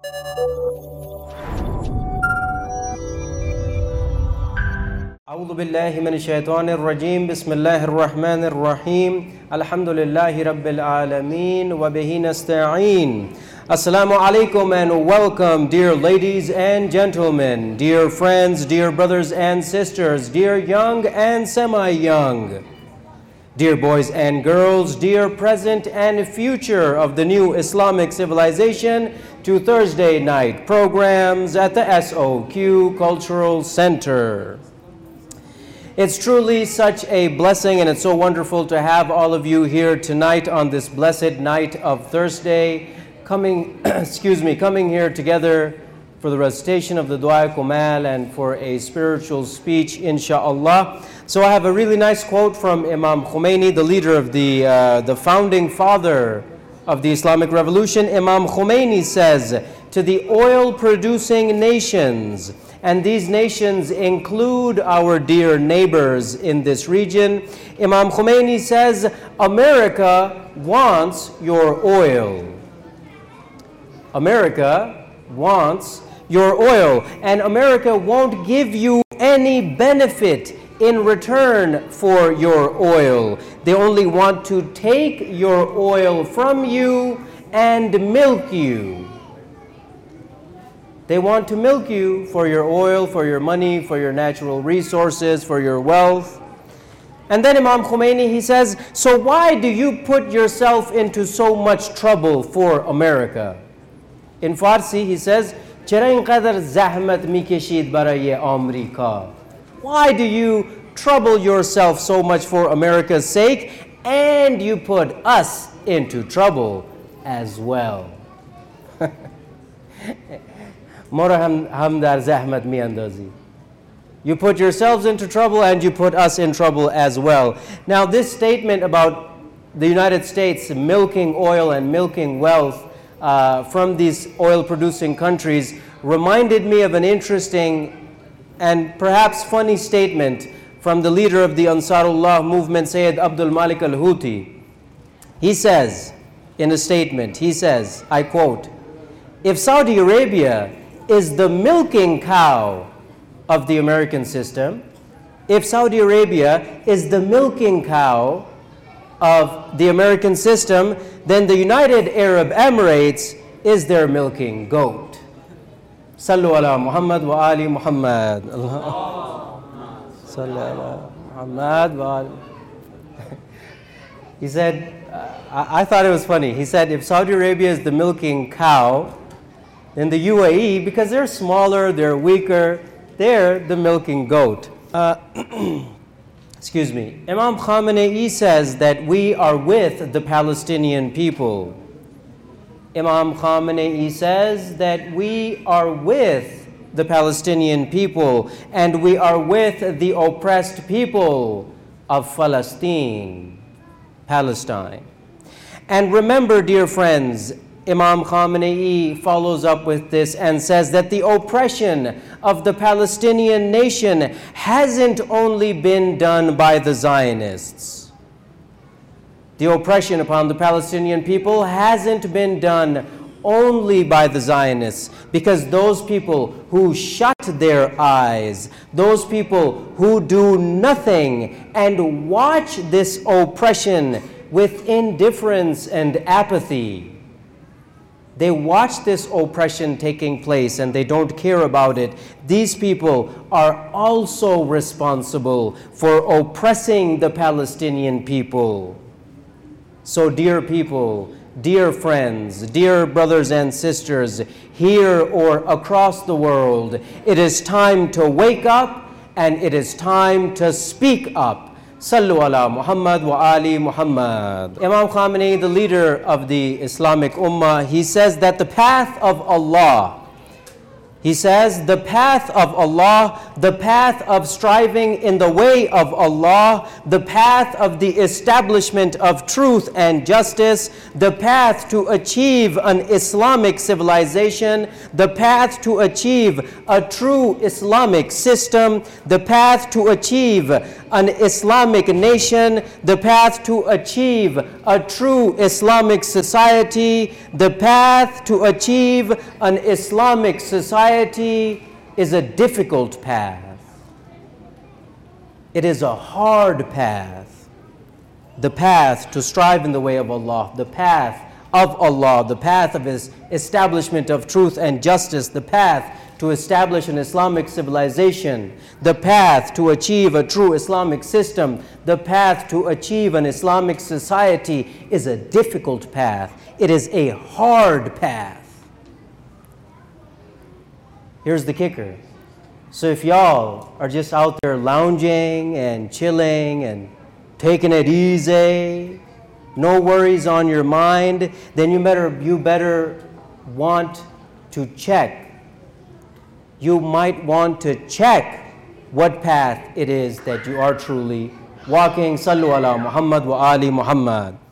أعوذ بالله من الشيطان الرجيم بسم الله الرحمن الرحيم الحمد لله رب العالمين وبه نستعين. Assalamu alaikum and welcome, dear ladies and gentlemen, dear friends, dear brothers and sisters, dear young and semi-young, dear boys and girls, dear present and future of the new Islamic civilization, to Thursday night programs at the SOQ Cultural Center. It's truly such a blessing, and it's so wonderful to have all of you here tonight on this blessed night of Thursday, coming here together for the recitation of the Dua Kumal and for a spiritual speech, inshallah. So I have a really nice quote from Imam Khomeini, the leader of the founding father of the Islamic Revolution. Imam Khomeini says, to the oil-producing nations, and these nations include our dear neighbors in this region, Imam Khomeini says, America wants your oil. America wants your oil, and America won't give you any benefit in return for your oil. They only want to take your oil from you and milk you. They want to milk you for your oil, for your money, for your natural resources, for your wealth. And then Imam Khomeini, he says, so why do you put yourself into so much trouble for America? In Farsi, he says, چرا اینقدر زحمت میکشید برای آمریکا? Why do you trouble yourself so much for America's sake, and you put us into trouble as well? ما را هم در زحمت میاندازی. You put yourselves into trouble and you put us in trouble as well. Now this statement about the United States milking oil and milking wealth from these oil-producing countries reminded me of an interesting and perhaps funny statement from the leader of the Ansarullah movement, Sayyid Abdul Malik al-Houthi. He says, in a statement, he says, I quote, if Saudi Arabia is the milking cow of the American system, if Saudi Arabia is the milking cow of the American system, then the United Arab Emirates is their milking goat. Sallu ala Muhammad wa ali Muhammad. Sallu ala Muhammad wa ali. He said, I thought it was funny. He said, if Saudi Arabia is the milking cow, then the UAE, because they're smaller, they're weaker, they're the milking goat. Excuse me. Imam Khamenei says that we are with the Palestinian people. Imam Khamenei says that we are with the Palestinian people, and we are with the oppressed people of Palestine. And remember, dear friends, Imam Khamenei follows up with this and says that the oppression of the Palestinian nation hasn't only been done by the Zionists. The oppression upon the Palestinian people hasn't been done only by the Zionists, because those people who shut their eyes, those people who do nothing and watch this oppression with indifference and apathy, they watch this oppression taking place and they don't care about it. These people are also responsible for oppressing the Palestinian people. So dear people, dear friends, dear brothers and sisters, here or across the world, it is time to wake up and it is time to speak up. Sallu ala Muhammad wa ali Muhammad. Imam Khamenei, the leader of the Islamic Ummah, he says that the path of Allah, He says, the path of Allah, the path of striving in the way of Allah, the path of the establishment of truth and justice, the path to achieve an Islamic civilization, the path to achieve a true Islamic system, the path to achieve an Islamic nation, the path to achieve a true Islamic society, the path to achieve an Islamic society is a difficult path. It is a hard path. The path to strive in the way of Allah, the path of Allah, the path of His establishment of truth and justice, the path to establish an Islamic civilization, the path to achieve a true Islamic system, the path to achieve an Islamic society is a difficult path. It is a hard path. Here's the kicker. So if y'all are just out there lounging and chilling and taking it easy, no worries on your mind, then you better want to check. You might want to check what path it is that you are truly walking. Sallu ala Muhammad wa ali Muhammad.